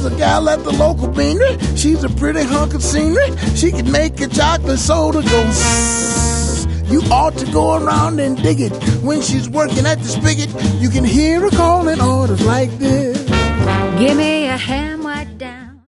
There's a gal at the local beanery. She's a pretty hunk of scenery. She can make a chocolate soda go sss. You ought to go around and dig it. When she's working at the spigot, you can hear her calling orders like this. Give me a ham